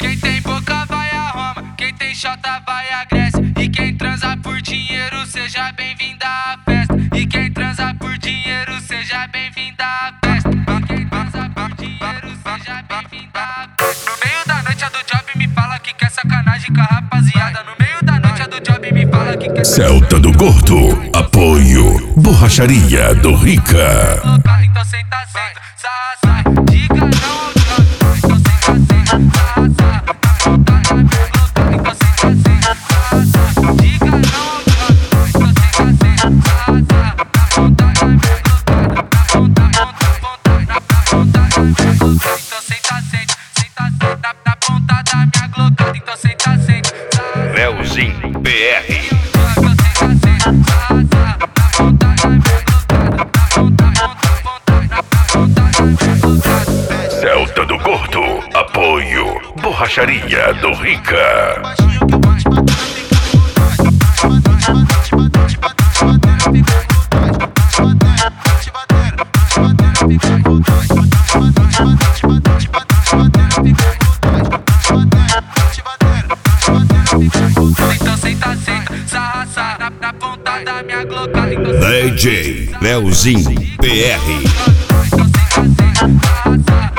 Quem tem boca vai a Roma, quem tem xota vai a Grécia. E quem transa por dinheiro, seja bem-vinda à festa. E quem transa por dinheiro, seja bem-vinda à festa. E quem transa por dinheiro, seja bem-vinda à festa. No meio da noite a do job me fala que quer sacanagem com a rapaziada. No meio da noite a do job me fala que quer Celta do Gordo, apoio, borracharia do Rica. Então senta, senta, sai, sai. Diga não ao job. Então senta, senta, sai, sai. Então senta, senta, sai, sai. Diga não ao job. Então senta, senta, sai, sai. Então senta, senta, senta, senta na ponta da minha glocada. Então senta, senta, sai. Leozinho BR. Celta do Gordo, apoio, borracharia do Rica. Então senta, senta, sarra, sarra na ponta da minha glocada. DJ Leozinho BR. Então senta, senta, sarra, sarra.